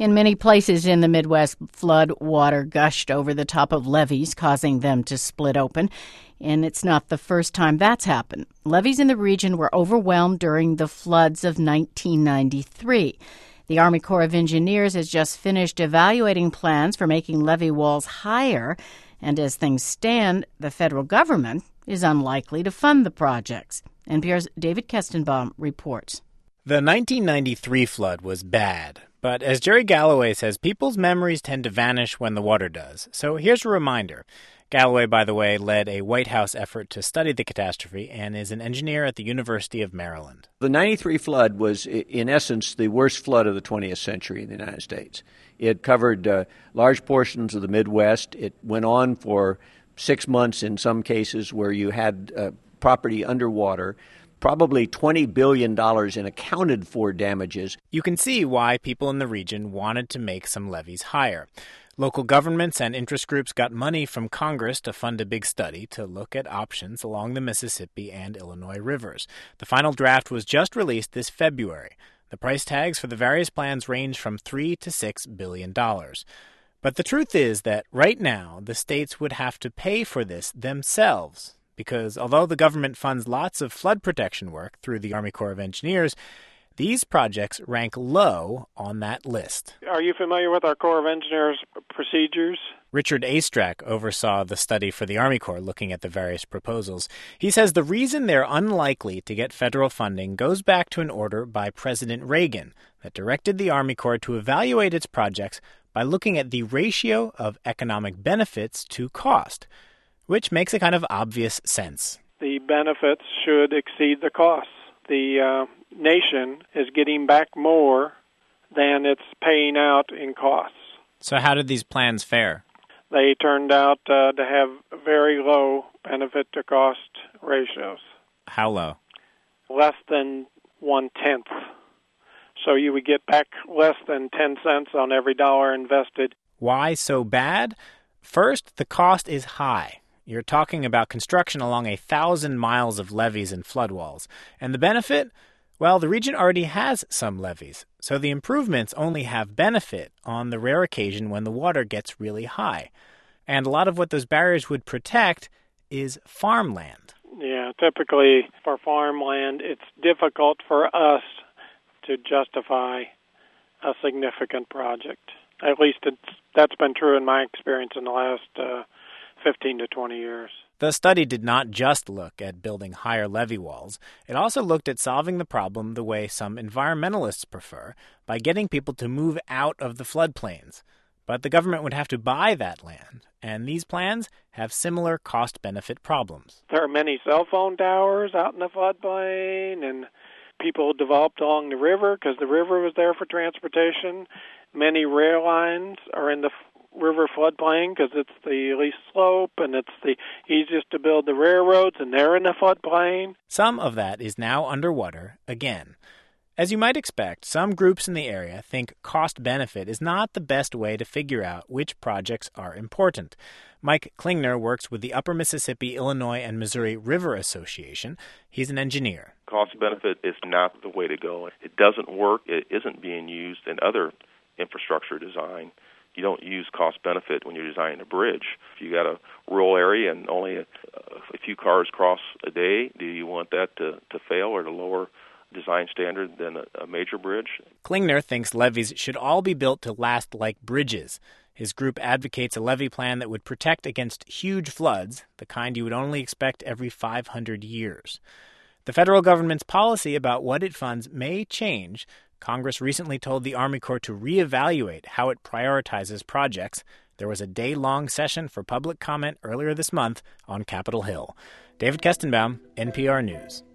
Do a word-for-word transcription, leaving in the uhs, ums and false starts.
In many places in the Midwest, flood water gushed over the top of levees, causing them to split open. And it's not the first time that's happened. Levees in the region were overwhelmed during the floods of nineteen ninety-three. The Army Corps of Engineers has just finished evaluating plans for making levee walls higher. And as things stand, the federal government is unlikely to fund the projects. N P R's David Kestenbaum reports. The nineteen ninety-three flood was bad. But as Jerry Galloway says, people's memories tend to vanish when the water does. So here's a reminder. Galloway, by the way, led a White House effort to study the catastrophe and is an engineer at the University of Maryland. The ninety-three flood was, in essence, the worst flood of the twentieth century in the United States. It covered uh, large portions of the Midwest. It went on for six months in some cases where you had uh, property underwater. Probably twenty billion dollars in accounted-for damages. You can see why people in the region wanted to make some levees higher. Local governments and interest groups got money from Congress to fund a big study to look at options along the Mississippi and Illinois rivers. The final draft was just released this February. The price tags for the various plans range from three to six billion dollars. But the truth is that right now, the states would have to pay for this themselves. Because although the government funds lots of flood protection work through the Army Corps of Engineers, these projects rank low on that list. Are you familiar with our Corps of Engineers procedures? Richard Astrack oversaw the study for the Army Corps looking at the various proposals. He says the reason they're unlikely to get federal funding goes back to an order by President Reagan that directed the Army Corps to evaluate its projects by looking at the ratio of economic benefits to cost, which makes a kind of obvious sense. The benefits should exceed the costs. The uh, nation is getting back more than it's paying out in costs. So how did these plans fare? They turned out uh, to have very low benefit-to-cost ratios. How low? Less than one-tenth. So you would get back less than ten cents on every dollar invested. Why so bad? First, the cost is high. You're talking about construction along a thousand miles of levees and floodwalls. And the benefit? Well, the region already has some levees, so the improvements only have benefit on the rare occasion when the water gets really high. And a lot of what those barriers would protect is farmland. Yeah, typically for farmland, it's difficult for us to justify a significant project. At least it's, that's been true in my experience in the last uh, fifteen to twenty years. The study did not just look at building higher levee walls. It also looked at solving the problem the way some environmentalists prefer, by getting people to move out of the floodplains. But the government would have to buy that land, and these plans have similar cost-benefit problems. There are many cell phone towers out in the floodplain, and people developed along the river because the river was there for transportation. Many rail lines are in the river floodplain because it's the least slope and it's the easiest to build the railroads, and they're in the floodplain. Some of that is now underwater again. As you might expect, some groups in the area think cost-benefit is not the best way to figure out which projects are important. Mike Klingner works with the Upper Mississippi, Illinois, and Missouri River Association. He's an engineer. Cost-benefit is not the way to go. It doesn't work. It isn't being used in other infrastructure design. You don't use cost-benefit when you're designing a bridge. If you got a rural area and only a, a few cars cross a day, do you want that to, to fail or to lower design standard than a, a major bridge? Klingner thinks levees should all be built to last like bridges. His group advocates a levee plan that would protect against huge floods, the kind you would only expect every five hundred years. The federal government's policy about what it funds may change. Congress recently told the Army Corps to reevaluate how it prioritizes projects. There was a day-long session for public comment earlier this month on Capitol Hill. David Kestenbaum, N P R News.